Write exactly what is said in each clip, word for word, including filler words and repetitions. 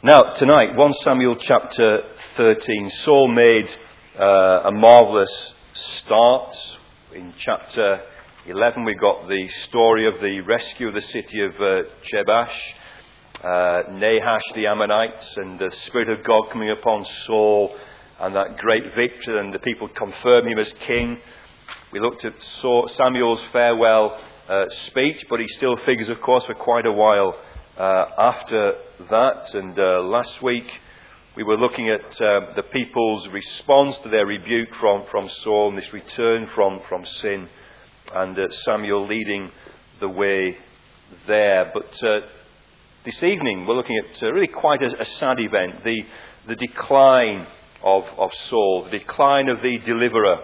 Now, tonight, First Samuel chapter thirteen. Saul made uh, a marvellous start. In chapter eleven, we got the story of the rescue of the city of uh, Jebash, uh, Nahash the Ammonites, and the Spirit of God coming upon Saul, and that great victory, and the people confirm him as king. We looked at Samuel's farewell uh, speech, but he still figures, of course, for quite a while uh, after that. And uh, last week we were looking at uh, the people's response to their rebuke from, from Saul, and this return from, from sin, and uh, Samuel leading the way there. But uh, this evening we're looking at uh, really quite a, a sad event, the, the decline of, of Saul, the decline of the deliverer.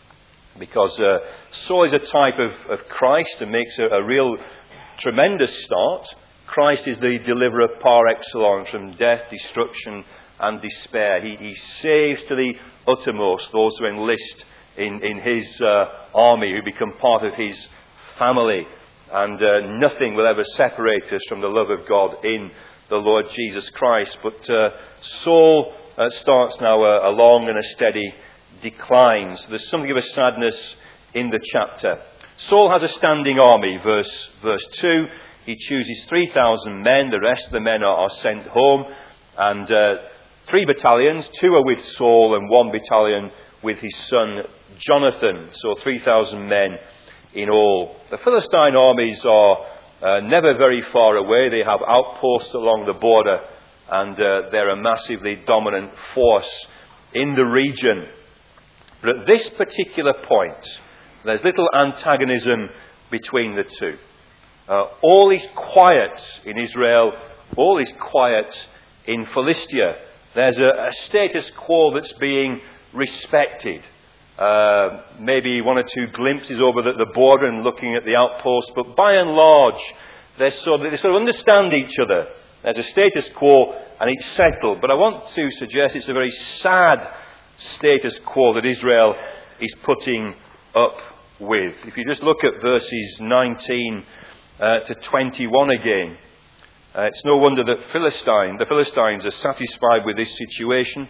Because uh, Saul is a type of, of Christ and makes a, a real tremendous start. Christ is the deliverer par excellence from death, destruction and despair. He, he saves to the uttermost those who enlist in, in his uh, army, who become part of his family. And uh, nothing will ever separate us from the love of God in the Lord Jesus Christ. But uh, Saul uh, starts now a, a long and a steady decline. So there's something of a sadness in the chapter. Saul has a standing army, verse, verse two. He chooses three thousand men. The rest of the men are, are sent home. And uh, three battalions, two are with Saul and one battalion with his son Jonathan. So three thousand men in all. The Philistine armies are uh, never very far away. They have outposts along the border, and uh, they're a massively dominant force in the region. But at this particular point, there's little antagonism between the two. Uh, all is quiet in Israel. All is quiet in Philistia. There's a, a status quo that's being respected. Uh, maybe one or two glimpses over the, the border and looking at the outposts, but by and large, they're sort of, they sort of understand each other. There's a status quo and it's settled. But I want to suggest it's a very sad status quo that Israel is putting up with. If you just look at verses nineteen uh, to twenty-one again, uh, it's no wonder that Philistine, the Philistines are satisfied with this situation.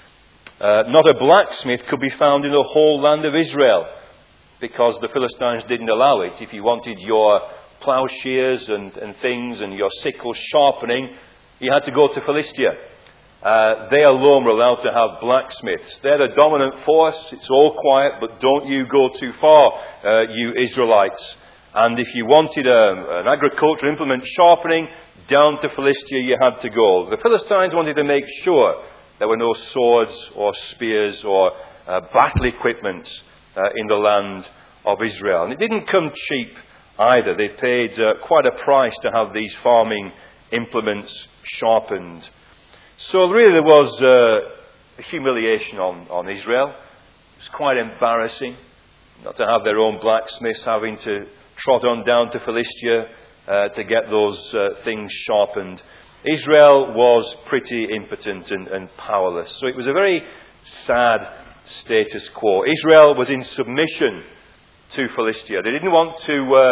Uh, not a blacksmith could be found in the whole land of Israel, because the Philistines didn't allow it. If you wanted your plowshares and, and things and your sickles sharpening, you had to go to Philistia. Uh, they alone were allowed to have blacksmiths. They're the dominant force. It's all quiet, but don't you go too far, uh, you Israelites. And if you wanted a, an agricultural implement sharpening, down to Philistia you had to go. The Philistines wanted to make sure there were no swords or spears or uh, battle equipment uh, in the land of Israel. And it didn't come cheap either. They paid uh, quite a price to have these farming implements sharpened. So really there was uh, a humiliation on, on Israel. It was quite embarrassing not to have their own blacksmiths having to trot on down to Philistia uh, to get those uh, things sharpened. Israel was pretty impotent and, and powerless. So it was a very sad status quo. Israel was in submission to Philistia. They didn't want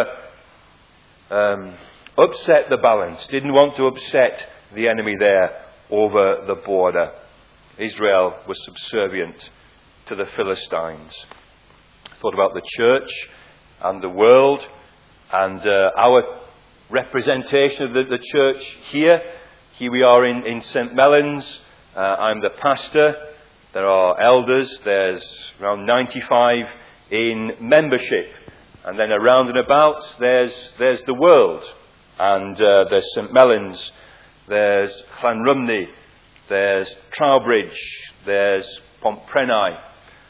to uh, um, upset the balance, didn't want to upset the enemy there over the border. Israel was subservient to the Philistines. Thought about the church and the world and uh, our representation of the, the church here. Here we are in, in Saint Mellons. Uh, I'm the pastor. There are elders. There's around ninety-five in membership. And then around and about there's, there's the world. And uh, there's Saint Mellons. There's Llanrumney, there's Trowbridge, there's Pomprenae.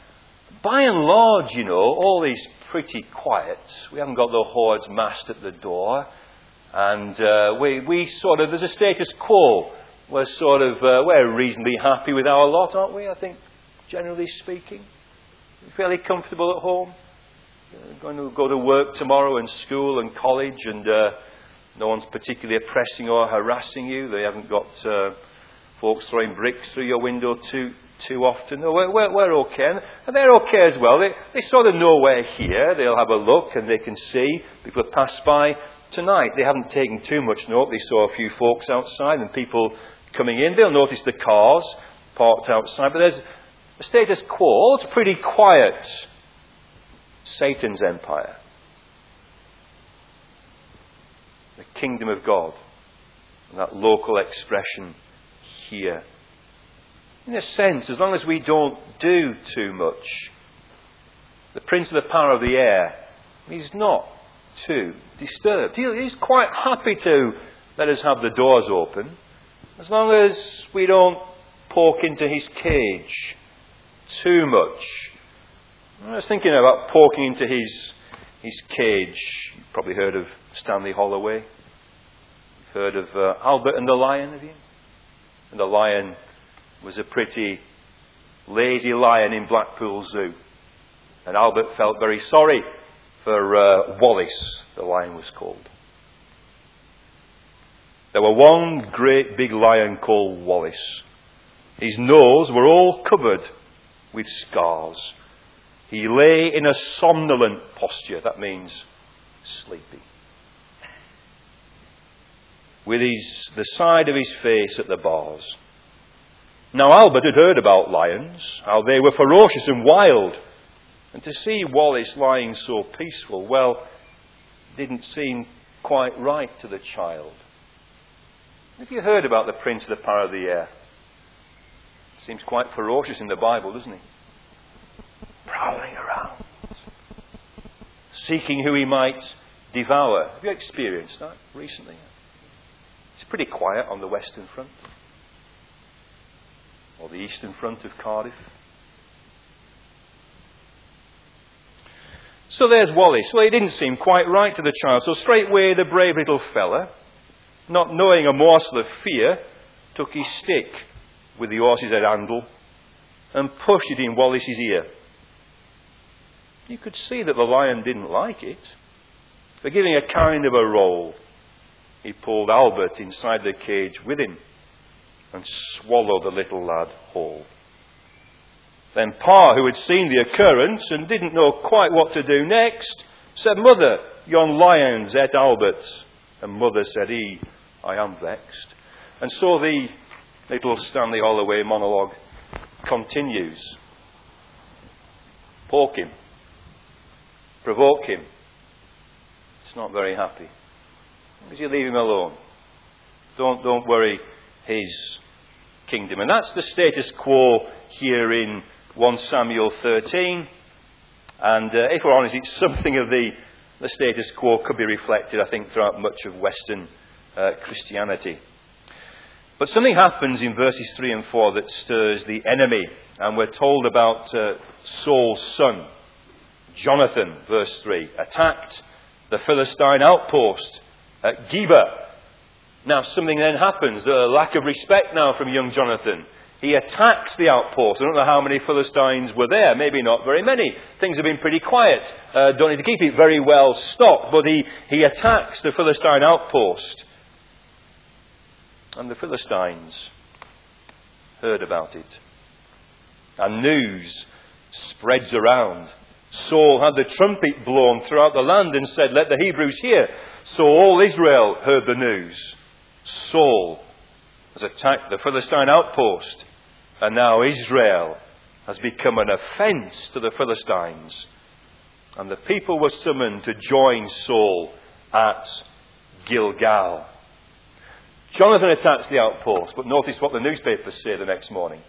By and large, you know, all is pretty quiet. We haven't got the hordes massed at the door. And uh, we, we sort of, there's a status quo. We're sort of, uh, we're reasonably happy with our lot, aren't we, I think, generally speaking? Fairly comfortable at home. Uh, going to go to work tomorrow and school and college, and Uh, no one's particularly oppressing or harassing you. They haven't got uh, folks throwing bricks through your window too too often. No, we're, we're, we're okay. And they're okay as well. They, they sort of know we're here. They'll have a look and they can see. People have passed by tonight. They haven't taken too much note. They saw a few folks outside and people coming in. They'll notice the cars parked outside. But there's a status quo. It's pretty quiet. Satan's empire. The kingdom of God. And that local expression here. In a sense, as long as we don't do too much, the prince of the power of the air, he's not too disturbed. He's quite happy to let us have the doors open, as long as we don't poke into his cage too much. I was thinking about poking into his his cage. You've probably heard of Stanley Holloway. You've heard of uh, Albert and the Lion, have you? And the lion was a pretty lazy lion in Blackpool Zoo. And Albert felt very sorry for uh, Wallace, the lion was called. There were one great big lion called Wallace. His nose were all covered with scars. He lay in a somnolent posture. That means sleepy. With his, the side of his face at the bars. Now Albert had heard about lions, how they were ferocious and wild. And to see Wallace lying so peaceful, well, didn't seem quite right to the child. Have you heard about the prince of the power of the air? Seems quite ferocious in the Bible, doesn't he? Prowling around. Seeking who he might devour. Have you experienced that recently? It's pretty quiet on the western front. Or the eastern front of Cardiff. So there's Wallace. Well, it didn't seem quite right to the child. So straightway the brave little fella, not knowing a morsel of fear, took his stick with the horse's head handle and pushed it in Wallace's ear. You could see that the lion didn't like it. But giving a kind of a roll, he pulled Albert inside the cage with him and swallowed the little lad whole. Then Pa, who had seen the occurrence and didn't know quite what to do next, said, "Mother, yon lion's et Albert." And Mother said, "He, I am vexed." And so the little Stanley Holloway monologue continues. Poke him. Provoke him. It's not very happy. Because you leave him alone. Don't, don't worry his kingdom. And that's the status quo here in First Samuel thirteen. And uh, if we're honest, it's something of the, the status quo could be reflected, I think, throughout much of Western uh, Christianity. But something happens in verses three and four that stirs the enemy. And we're told about uh, Saul's son, Jonathan, verse three, attacked the Philistine outpost at Geba. Now something then happens, a lack of respect now from young Jonathan. He attacks the outpost. I don't know how many Philistines were there. Maybe not very many. Things have been pretty quiet. Uh, don't need to keep it very well stocked. But he, he attacks the Philistine outpost. And the Philistines heard about it. And news spreads around. Saul had the trumpet blown throughout the land and said, "Let the Hebrews hear." So all Israel heard the news. Saul has attacked the Philistine outpost. And now Israel has become an offence to the Philistines. And the people were summoned to join Saul at Gilgal. Jonathan attacks the outpost, but notice what the newspapers say the next morning.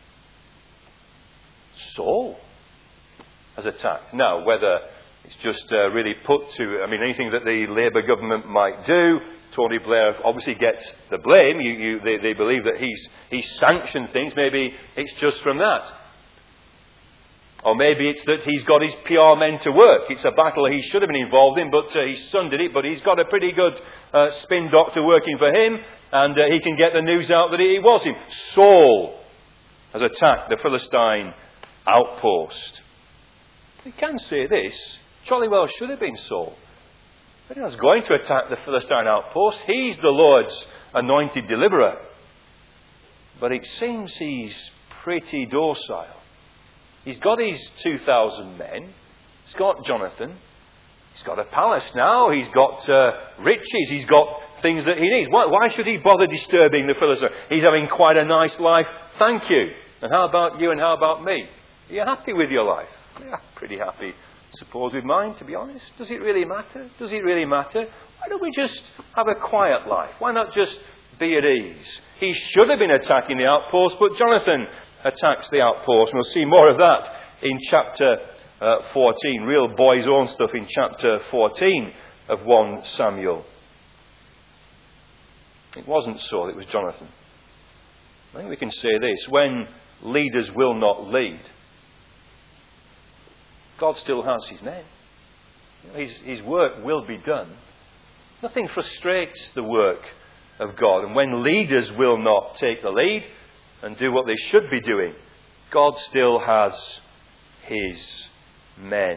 Saul has attacked. Now, whether it's just uh, really put to, I mean, anything that the Labour government might do, Tony Blair obviously gets the blame. You, you, they, they believe that he's, he's sanctioned things. Maybe it's just from that. Or maybe it's that he's got his P R men to work. It's a battle he should have been involved in, but uh, his son did it. But he's got a pretty good uh, spin doctor working for him, and uh, he can get the news out that it was him. Saul has attacked the Philistine outpost. We can say this. Jolly well should have been Saul. But he was going to attack the Philistine outpost. He's the Lord's anointed deliverer. But it seems he's pretty docile. He's got his two thousand men. He's got Jonathan. He's got a palace now. He's got uh, riches. He's got things that he needs. Why, why should he bother disturbing the Philistine? He's having quite a nice life. Thank you. And how about you and how about me? Are you happy with your life? Yeah, pretty happy. Suppose with mine, to be honest. Does it really matter? Does it really matter? Why don't we just have a quiet life? Why not just be at ease? He should have been attacking the outpost, but Jonathan attacks the outpost. And we'll see more of that in chapter uh, fourteen. Real boy's own stuff in chapter fourteen of First Samuel. It wasn't Saul, it was Jonathan. I think we can say this. When leaders will not lead, God still has his men. His, his work will be done. Nothing frustrates the work of God. And when leaders will not take the lead and do what they should be doing, God still has his men.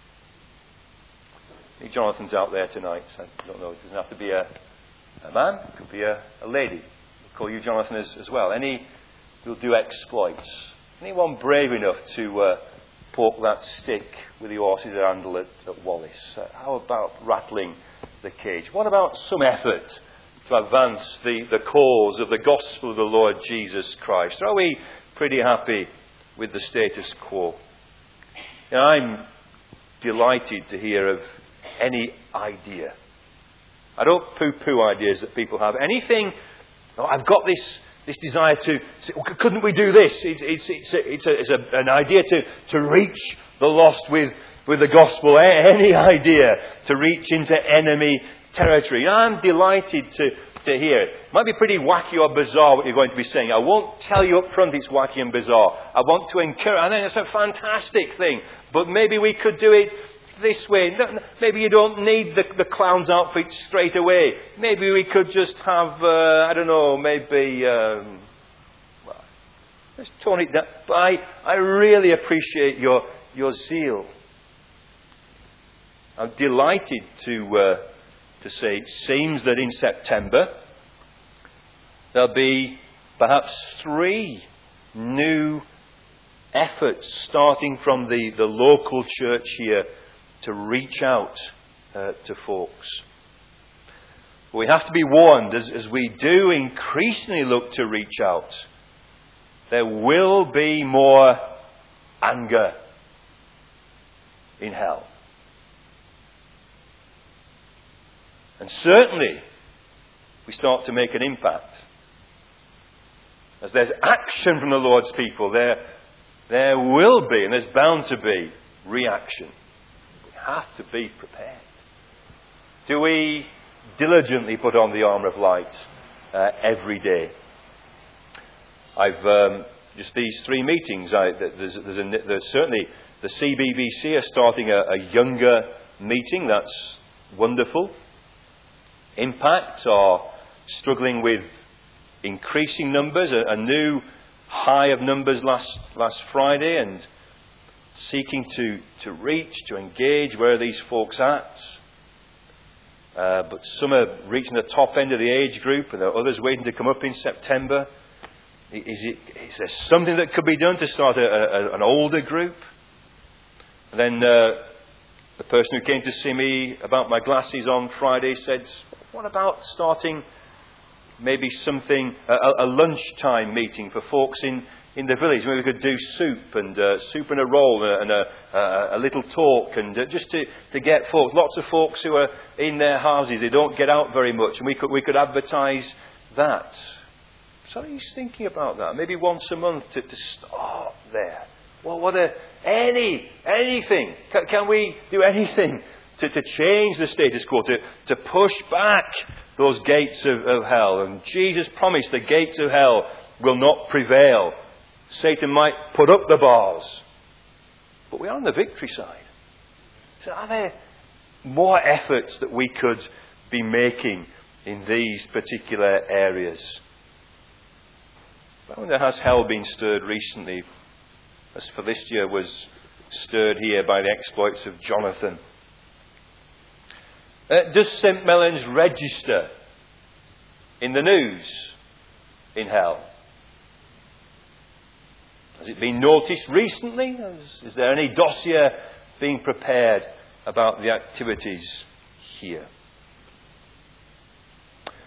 Maybe Jonathan's out there tonight. I don't know. It doesn't have to be a, a man. It could be a, a lady. We'll call you Jonathan as, as well. Any who'll do exploits. Anyone brave enough to uh, poke that stick with the horse's handle at, at Wallace? Uh, how about rattling the cage? What about some effort to advance the, the cause of the gospel of the Lord Jesus Christ? Or are we pretty happy with the status quo? You know, I'm delighted to hear of any idea. I don't poo-poo ideas that people have. Anything, oh, I've got this this desire to, say, well, couldn't we do this? It's, it's, it's, a, it's, a, it's a, an idea to, to reach the lost with, with the gospel. Any idea to reach into enemy territory. I'm delighted to, to hear it. It might be pretty wacky or bizarre what you're going to be saying. I won't tell you up front it's wacky and bizarre. I want to encourage. I think it's a fantastic thing. But maybe we could do it this way. Maybe you don't need the, the clown's outfit straight away. Maybe we could just have, uh, I don't know, maybe, um, well, let's tone it down. But I, I really appreciate your, your zeal. I'm delighted to, uh, to say it seems that in September there'll be perhaps three new efforts starting from the, the local church here to reach out uh, to folks. We have to be warned as, as we do increasingly look to reach out. There will be more anger in hell. And certainly we start to make an impact. As there's action from the Lord's people, there, there will be, and there's bound to be, reaction. Have to be prepared. Do we diligently put on the armour of light uh, every day? I've um, just these three meetings. I, there's, there's, a, there's certainly the C B B C are starting a, a younger meeting. That's wonderful. Impact are struggling with increasing numbers. A, a new high of numbers last last Friday, and seeking to, to reach, to engage where are these folks at. Uh, but some are reaching the top end of the age group, and there are others waiting to come up in September. Is, it, is there something that could be done to start a, a, an older group? And then uh, the person who came to see me about my glasses on Friday said, what about starting maybe something, a, a lunchtime meeting for folks in in the village, where we could do soup and uh, soup and a roll and a, a, a little talk, and uh, just to, to get folks, lots of folks who are in their houses, they don't get out very much, and we could we could advertise that. So he's thinking about that, maybe once a month to, to start there. Well, what a any anything can, can we do anything to, to change the status quo, to, to push back those gates of, of hell? And Jesus promised the gates of hell will not prevail. Satan might put up the bars, but we are on the victory side. So are there more efforts that we could be making in these particular areas? I wonder, has hell been stirred recently, as Philistia was stirred here by the exploits of Jonathan? Uh, does Saint Mellons register in the news in hell? Has it been noticed recently? Is, is there any dossier being prepared about the activities here?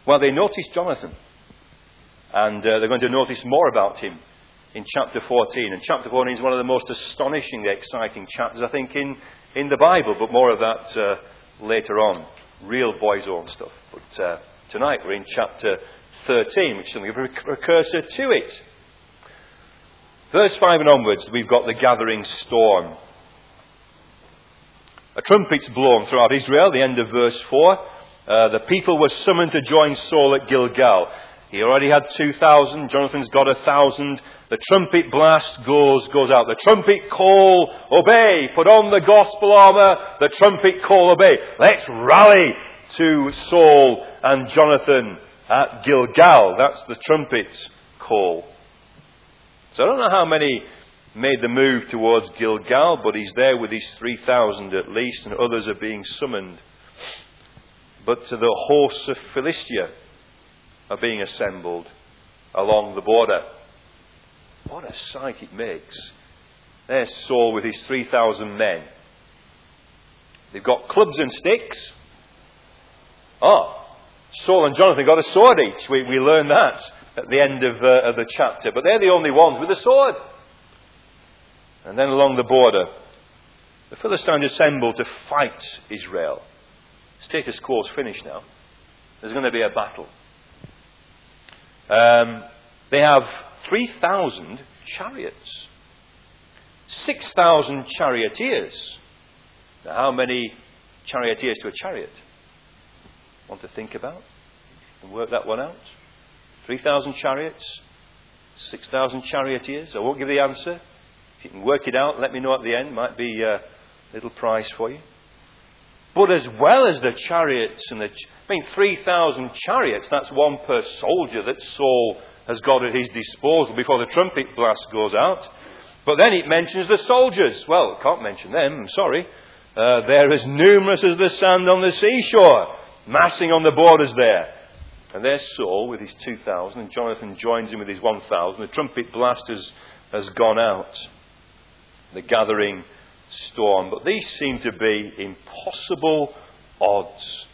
Well, they noticed Jonathan. And uh, they're going to notice more about him in chapter fourteen. And chapter fourteen is one of the most astonishingly exciting chapters, I think, in, in the Bible. But more of that uh, later on. Real boy's own stuff. But uh, tonight we're in chapter thirteen, which is something of a precursor to it. Verse five and onwards, we've got the gathering storm. A trumpet's blown throughout Israel, the end of verse four. Uh, the people were summoned to join Saul at Gilgal. He already had two thousand. Jonathan's got a thousand. The trumpet blast goes, goes out. The trumpet call, obey. Put on the gospel armour. The trumpet call, obey. Let's rally to Saul and Jonathan at Gilgal. That's the trumpet's call. So I don't know how many made the move towards Gilgal, but he's there with his three thousand at least, and others are being summoned. But to the hosts of Philistia are being assembled along the border. What a sight it makes. There's Saul with his three thousand men. They've got clubs and sticks. Oh, Saul and Jonathan got a sword each. We, we learn that at the end of, uh, of the chapter. But they're the only ones with a sword. And then along the border, the Philistines assemble to fight Israel. Status quo's finished now. There's going to be a battle. Um, they have three thousand chariots. six thousand charioteers. Now, how many charioteers to a chariot? Want to think about? And work that one out? three thousand chariots. six thousand charioteers. I won't give the answer. If you can work it out, let me know at the end. Might be a little prize for you. But as well as the chariots and the... Ch- I mean, three thousand chariots, that's one per soldier that Saul has got at his disposal before the trumpet blast goes out. But then it mentions the soldiers. Well, I can't mention them, I'm sorry. Uh, they're as numerous as the sand on the seashore, massing on the borders there. And there's Saul with his two thousand, and Jonathan joins him with his one thousand. The trumpet blast has, has gone out. The gathering storm. But these seem to be impossible odds.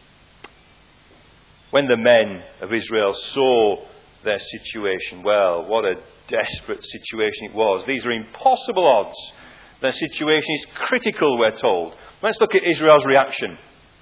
When the men of Israel saw their situation, well, what a desperate situation it was. These are impossible odds. Their situation is critical, we're told. Let's look at Israel's reaction.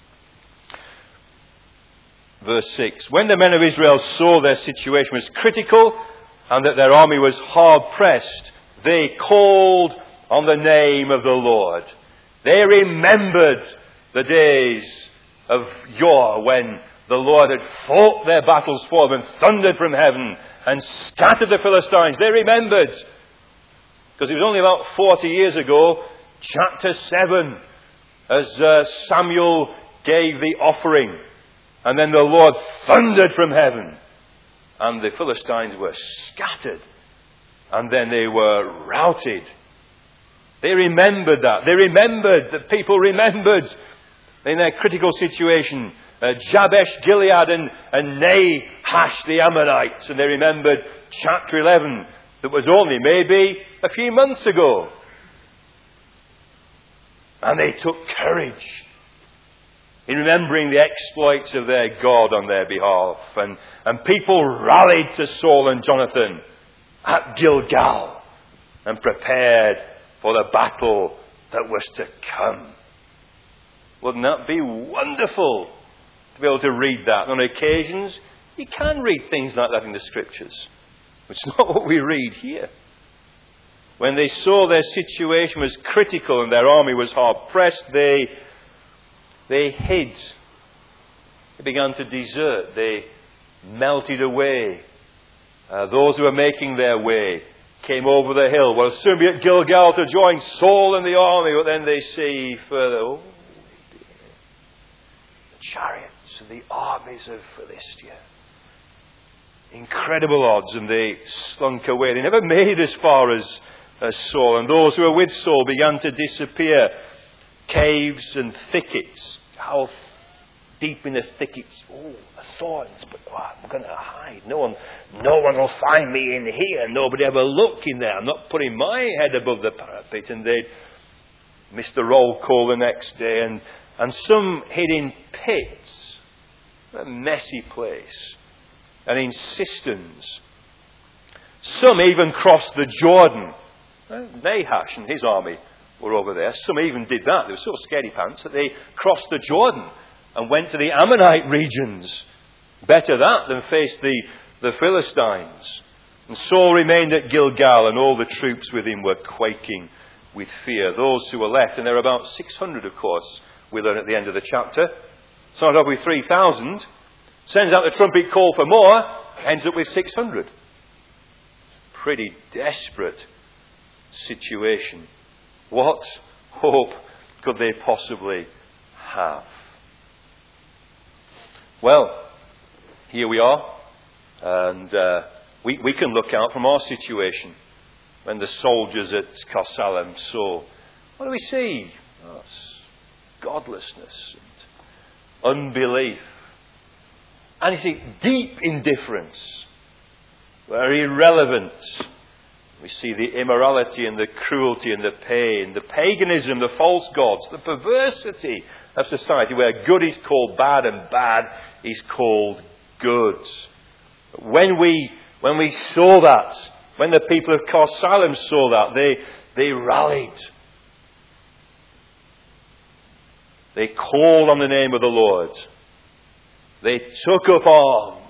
Verse six. When the men of Israel saw their situation was critical and that their army was hard pressed, they called on the name of the Lord. They remembered the days of yore when the Lord had fought their battles for them and thundered from heaven and scattered the Philistines. They remembered. Because it was only about forty years ago, chapter seven, as uh, Samuel gave the offering. And then the Lord thundered from heaven. And the Philistines were scattered. And then they were routed. They remembered that. They remembered that people remembered in their critical situation. Uh, Jabesh Gilead and, and Nahash the Ammonites. And they remembered chapter eleven that was only maybe a few months ago. And they took courage in remembering the exploits of their God on their behalf. And, and people rallied to Saul and Jonathan at Gilgal and prepared for the battle that was to come. Wouldn't that be wonderful to be able to read that? On occasions, you can read things like that in the Scriptures. It's not what we read here. When they saw their situation was critical and their army was hard pressed, they, they hid. They began to desert. They melted away. Uh, those who were making their way came over the hill. Well, soon be at Gilgal to join Saul and the army, but then they see further, oh dear, the chariots and the armies of Philistia. Incredible odds, and they slunk away. They never made as far as, as Saul, and those who were with Saul began to disappear. Caves and thickets. How deep in the thickets? Oh, the thorns, but oh, I'm going to hide. No one, no one will find me in here. Nobody ever look in there. I'm not putting my head above the parapet. And they'd miss the roll call the next day. And, and some hid in pits. A messy place. And in cisterns. Some even crossed the Jordan. Nahash and his army were over there. Some even did that. They were so scaredy pants that they crossed the Jordan and went to the Ammonite regions. Better that than face the, the Philistines. And Saul remained at Gilgal, and all the troops with him were quaking with fear. Those who were left, and there are about six hundred, of course, we learn at the end of the chapter. Started off with three thousand. Sends out the trumpet call for more. Ends up with six hundred. Pretty desperate situation. What hope could they possibly have? Well, here we are. And uh, we, we can look out from our situation. When the soldiers at Karsalim saw, what do we see? Oh, godlessness and unbelief. And you see, deep indifference. Very irrelevant. We see the immorality and the cruelty and the pain, the paganism, the false gods, the perversity of society where good is called bad and bad is called good. When we, when we saw that, when the people of Karsalim saw that, they, they rallied. They called on the name of the Lord. They took up arms.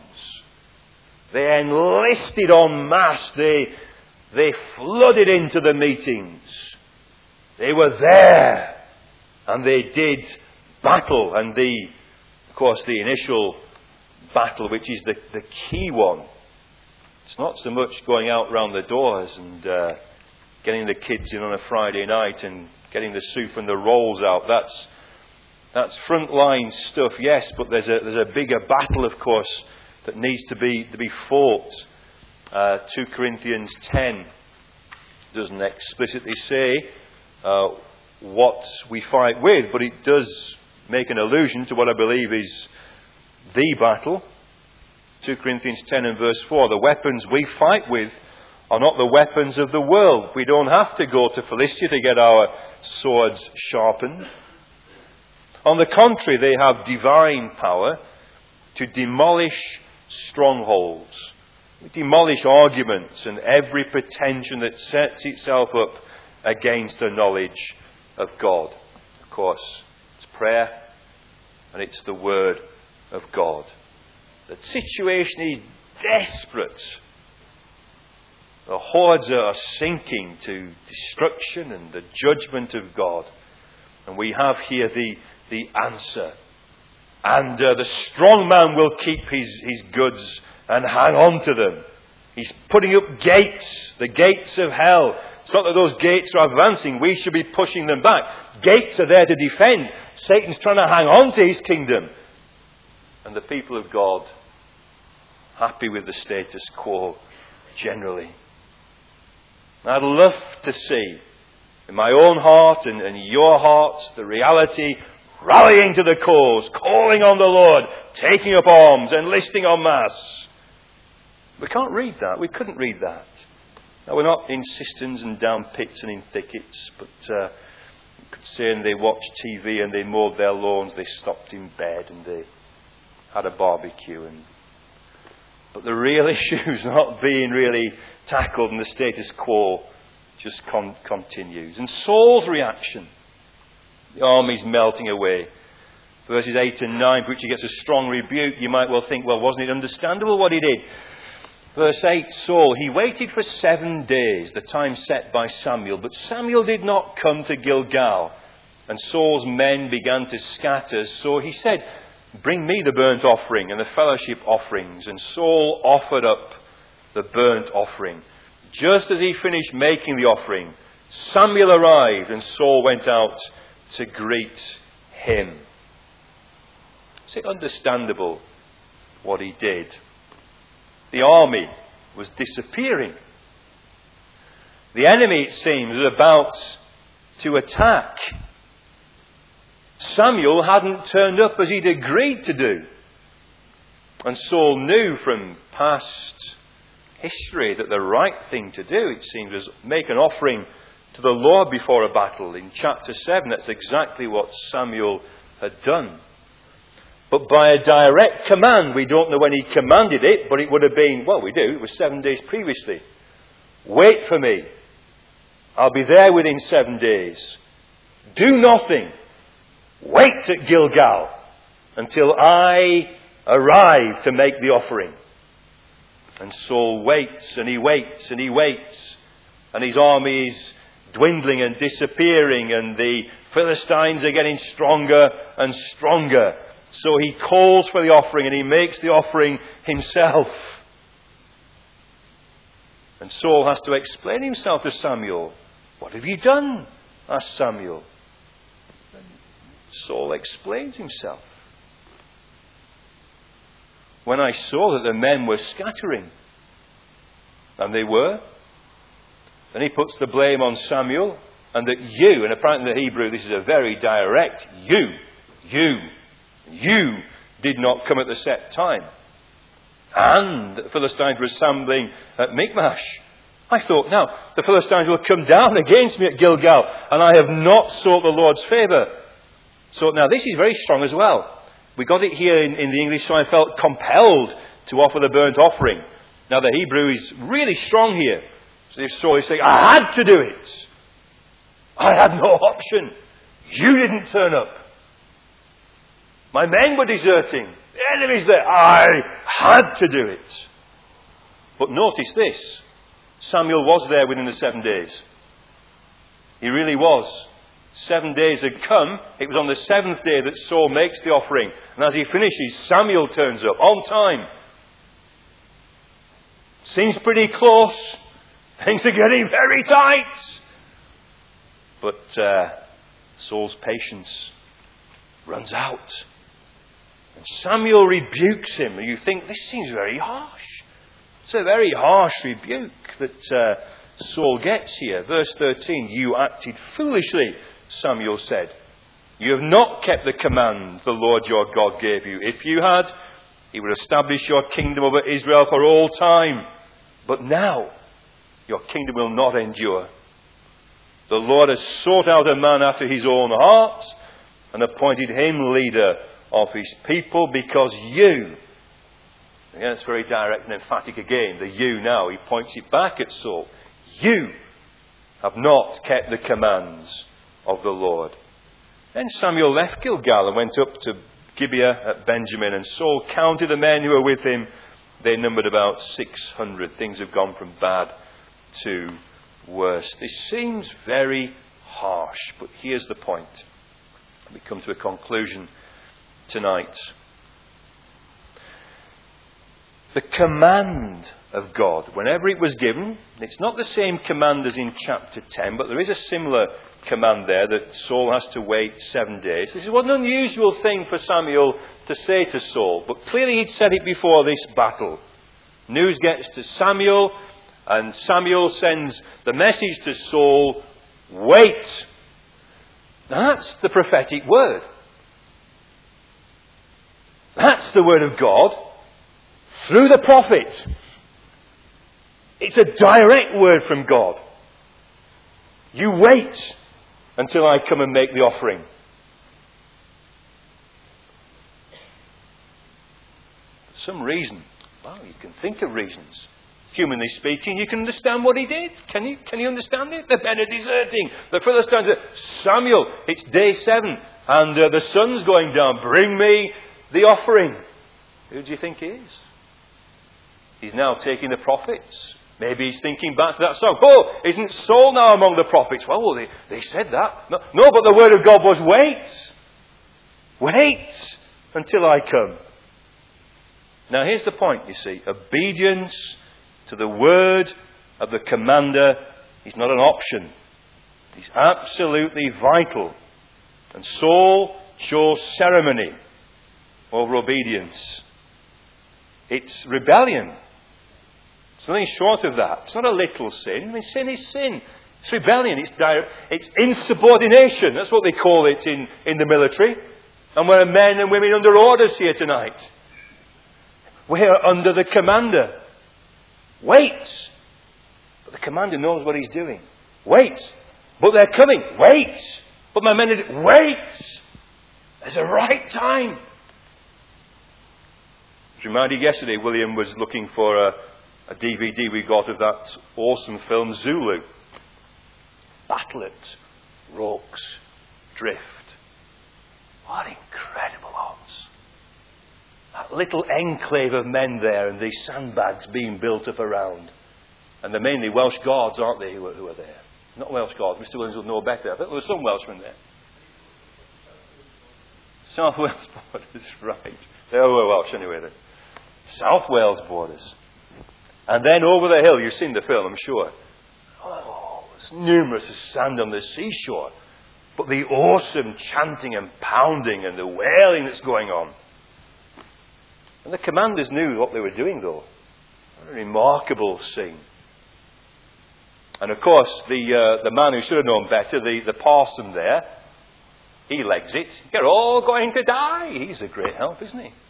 They enlisted en masse. They, they flooded into the meetings. They were there. And they did battle. And the, of course, the initial battle, which is the, the key one. It's not so much going out round the doors and uh, getting the kids in on a Friday night and getting the soup and the rolls out. That's that's frontline stuff, yes, but there's a there's a bigger battle, of course, that needs to be to be fought. Uh, Second Corinthians ten doesn't explicitly say uh, what we fight with, but it does make an allusion to what I believe is the battle. Second Corinthians ten and verse four, the weapons we fight with are not the weapons of the world. We don't have to go to Philistia to get our swords sharpened. On the contrary, they have divine power to demolish strongholds. We demolish arguments and every pretension that sets itself up against the knowledge of God. Of course, it's prayer and it's the Word of God. The situation is desperate. The hordes are sinking to destruction and the judgment of God. And we have here the, the answer. And uh, the strong man will keep his, his goods and hang on to them. He's putting up gates, the gates of hell. It's not that those gates are advancing. We should be pushing them back. Gates are there to defend. Satan's trying to hang on to his kingdom. And the people of God, happy with the status quo generally. I'd love to see in my own heart and, and your hearts the reality rallying to the cause, calling on the Lord, taking up arms, enlisting en masse. We can't read that. We couldn't read that. Now, we're not in cisterns and down pits and in thickets, but uh, you could say and they watched T V and they mowed their lawns, they stopped in bed and they had a barbecue. And But the real issue is not being really tackled, and the status quo just con- continues. And Saul's reaction, the army's melting away. Verses eight and nine, for which he gets a strong rebuke. You might well think, well, wasn't it understandable what he did? Verse eight, Saul, he waited for seven days, the time set by Samuel. But Samuel did not come to Gilgal. And Saul's men began to scatter. So he said, bring me the burnt offering and the fellowship offerings. And Saul offered up the burnt offering. Just as he finished making the offering, Samuel arrived and Saul went out to greet him. Is it understandable what he did? The army was disappearing. The enemy, it seems, was about to attack. Samuel hadn't turned up as he'd agreed to do. And Saul knew from past history that the right thing to do, it seems, was make an offering to the Lord before a battle. In chapter seven, that's exactly what Samuel had done. but by a direct command. We don't know when he commanded it, but it would have been, well, we do, it was seven days previously. Wait for me. I'll be there within seven days. Do nothing. Wait at Gilgal until I arrive to make the offering. And Saul waits and he waits and he waits. And his army is dwindling and disappearing, and the Philistines are getting stronger and stronger. So he calls for the offering and he makes the offering himself. And Saul has to explain himself to Samuel. What have you done? Asked Samuel. And Saul explains himself. When I saw that the men were scattering, and they were, then he puts the blame on Samuel, and that you, and apparently in the Hebrew this is a very direct, you, you, you did not come at the set time. And the Philistines were assembling at Michmash. I thought, now, the Philistines will come down against me at Gilgal, and I have not sought the Lord's favour. So now this is very strong as well. We got it here in, in the English, so I felt compelled to offer the burnt offering. Now the Hebrew is really strong here. So if Saul is saying, I had to do it. I had no option. You didn't turn up. My men were deserting. The enemy's there. I had to do it. But notice this. Samuel was there within the seven days. He really was. Seven days had come. It was on the seventh day that Saul makes the offering. And as he finishes, Samuel turns up on time. Seems pretty close. Things are getting very tight. But uh, Saul's patience runs out. And Samuel rebukes him. And you think, this seems very harsh. It's a very harsh rebuke that uh, Saul gets here. Verse thirteen, you acted foolishly, Samuel said. You have not kept the command the Lord your God gave you. If you had, he would establish your kingdom over Israel for all time. But now, your kingdom will not endure. The Lord has sought out a man after his own heart and appointed him leader of his people because you, again it's very direct and emphatic again, the you now, he points it back at Saul. You have not kept the commands of the Lord. Then Samuel left Gilgal and went up to Gibeah at Benjamin, and Saul counted the men who were with him. They numbered about six hundred. Things have gone from bad to worse. This seems very harsh, but here's the point. We come to a conclusion tonight. The command of God, whenever it was given, it's not the same command as in chapter ten, but there is a similar command there that Saul has to wait seven days. This is what an unusual thing for Samuel to say to Saul, but clearly he'd said it before this battle. News gets to Samuel, and Samuel sends the message to Saul, wait. Now that's the prophetic word. That's the word of God through the prophet. It's a direct word from God. You wait until I come and make the offering. For some reason, well, you can think of reasons. Humanly speaking, you can understand what he did. Can you, can you understand it? The men are deserting. The Philistines are, Samuel, it's day seven, and uh, the sun's going down. Bring me the offering. Who do you think he is? He's now taking the prophets. Maybe he's thinking back to that song. Oh, isn't Saul now among the prophets? Well, they, they said that. No, no, but the word of God was wait. Wait until I come. Now here's the point, you see. Obedience to the word of the commander is not an option. It's absolutely vital. And Saul chose ceremony over obedience. It's rebellion. It's nothing short of that. It's not a little sin. I mean, sin is sin. It's rebellion. It's direct, it's insubordination. That's what they call it in, in the military. And we're men and women under orders here tonight. We're under the commander. Wait. But the commander knows what he's doing. Wait. But they're coming. Wait. But my men are... Wait. There's a right time. was reminded yesterday, William was looking for a, a D V D we got of that awesome film Zulu. Battle at Rorke's Drift. What incredible odds. That little enclave of men there and these sandbags being built up around. And they're mainly Welsh Guards, aren't they, who are, who are there? Not Welsh Guards. Mister Williams will know better. I think there were some Welshmen there. South Wales borders, right. They were Welsh anyway then. South Wales borders. And then over the hill, you've seen the film, I'm sure. Oh, there's numerous sand on the seashore. But the awesome chanting and pounding and the wailing that's going on. And the commanders knew what they were doing, though. A remarkable scene. And of course, the uh, the man who should have known better, the, the parson there, he legs it. You're all going to die. He's a great help, isn't he?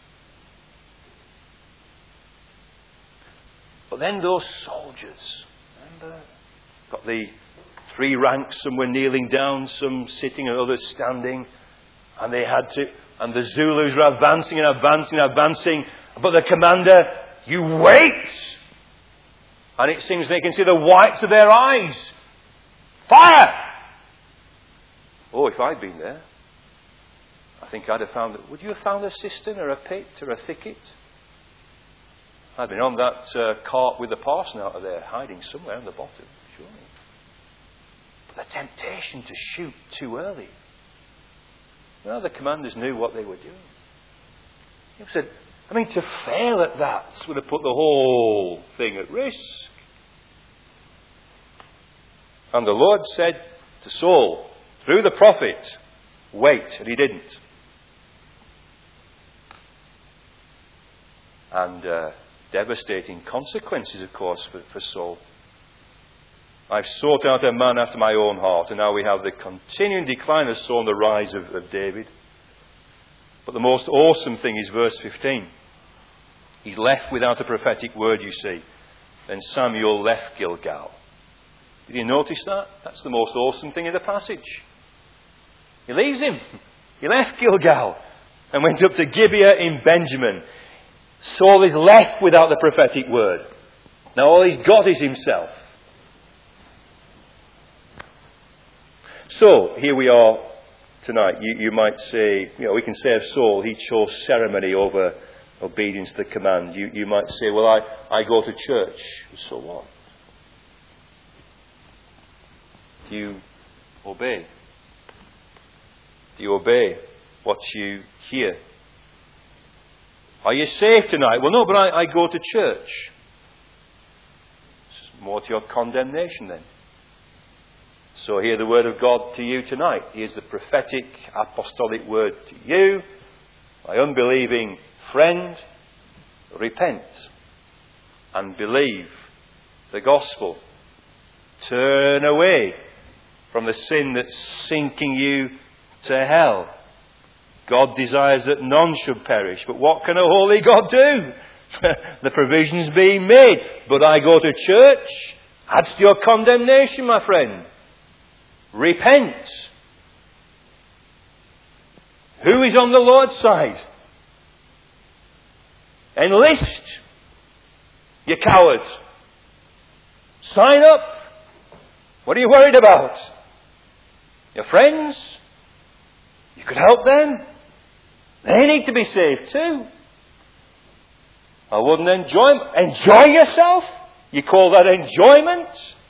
But then those soldiers, remember? Got the three ranks, some were kneeling down, some sitting and others standing. And they had to, and the Zulus were advancing and advancing and advancing. But the commander, you wait! And it seems they can see the whites of their eyes. Fire! Oh, if I'd been there, I think I'd have found it. Would you have found a cistern or a pit or a thicket? I'd been on that uh, cart with the parson out of there, hiding somewhere on the bottom, surely. But the temptation to shoot too early. Well, the commanders knew what they were doing. He said, I mean, to fail at that would have put the whole thing at risk. And the Lord said to Saul, through the prophet, wait, and he didn't. And uh, devastating consequences, of course, for, for Saul. I've sought out a man after my own heart, and now we have the continuing decline of Saul and the rise of, of David. But the most awesome thing is verse fifteen. He's left without a prophetic word, you see. Then Samuel left Gilgal. Did you notice that? That's the most awesome thing in the passage. He leaves him. He left Gilgal and went up to Gibeah in Benjamin. Saul is left without the prophetic word. Now all he's got is himself. So, here we are tonight. You, you might say, you know, we can say of Saul, he chose ceremony over obedience to the command. You, you might say, well, I, I go to church. So what? Do you obey? Do you obey what you hear? Are you saved tonight? Well, no, but I, I go to church. It's more to your condemnation then. So hear the word of God to you tonight. Here's the prophetic apostolic word to you. My unbelieving friend, repent and believe the gospel. Turn away from the sin that's sinking you to hell. God desires that none should perish. But what can a holy God do? The provision's being made. But I go to church. Adds to your condemnation, my friend. Repent. Who is on the Lord's side? Enlist. You cowards. Sign up. What are you worried about? Your friends? You could help them. They need to be saved too. I wouldn't enjoy enjoy yourself. You call that enjoyment?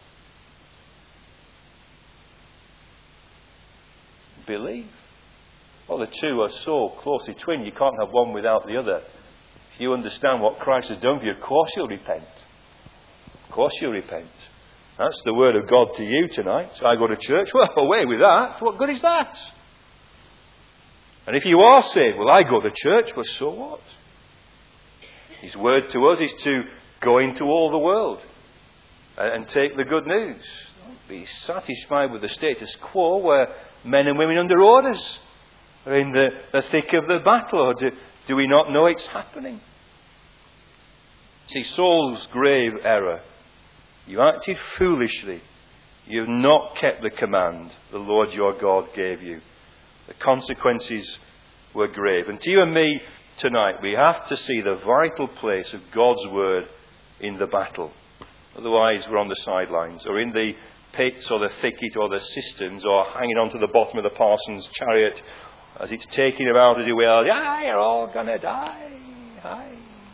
Believe. Well, the two are so closely twin, you can't have one without the other. If you understand what Christ has done for you, of course you'll repent. Of course you'll repent. That's the word of God to you tonight. So I go to church. Well, away with that. What good is that? And if you are saved, well, I go to church. Well, so what? His word to us is to go into all the world and take the good news. Don't be satisfied with the status quo where men and women under orders are in the, the thick of the battle. Or do, do we not know it's happening? See, Saul's grave error. You acted foolishly. You have not kept the command the Lord your God gave you. The consequences were grave. And to you and me tonight. We have to see the vital place of God's word in the battle. Otherwise we're on the sidelines, or in the pits or the thicket or the cisterns, or hanging on to the bottom of the parson's chariot as it's taking him out as he will. Yeah, you're all going to die. Aye.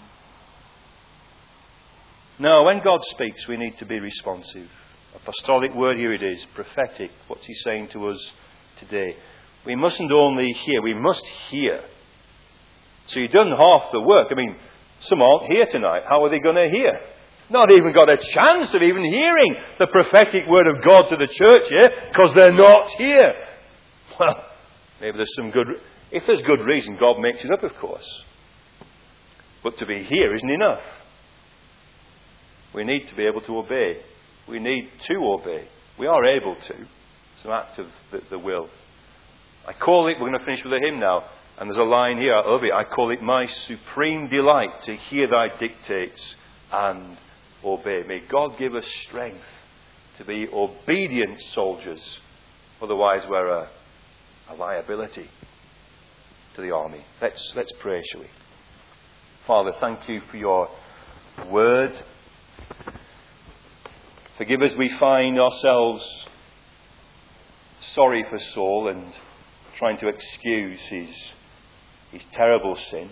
No, when God speaks, we need to be responsive. Apostolic word, here it is, prophetic. What's he saying to us today? We mustn't only hear, we must hear. So you've done half the work. I mean, some aren't here tonight. How are they going to hear? Not even got a chance of even hearing the prophetic word of God to the church here, because they're not here. Well, maybe there's some good... If there's good reason, God makes it up, of course. But to be here isn't enough. We need to be able to obey. We need to obey. We are able to. It's an act of the, the will. I call it, we're going to finish with a hymn now, and there's a line here, I love it. I call it my supreme delight to hear thy dictates and obey. May God give us strength to be obedient soldiers. Otherwise we're a, a liability to the army. Let's, let's pray, shall we? Father, thank you for your word. Forgive us, we find ourselves sorry for Saul and trying to excuse his, his terrible sin.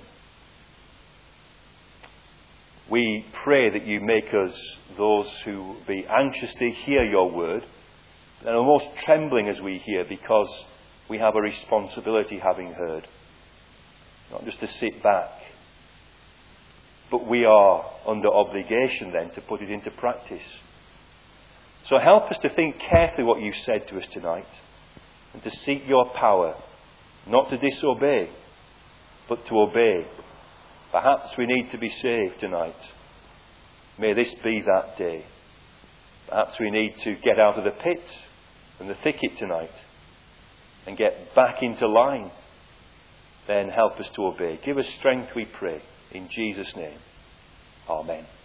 We pray that you make us those who be anxious to hear your word, and almost trembling as we hear, because we have a responsibility having heard. Not just to sit back, but we are under obligation then to put it into practice. So help us to think carefully what you've said to us tonight, and to seek your power, not to disobey, but to obey. Perhaps we need to be saved tonight. May this be that day. Perhaps we need to get out of the pit and the thicket tonight and get back into line. Then help us to obey. Give us strength, we pray. In Jesus' name. Amen.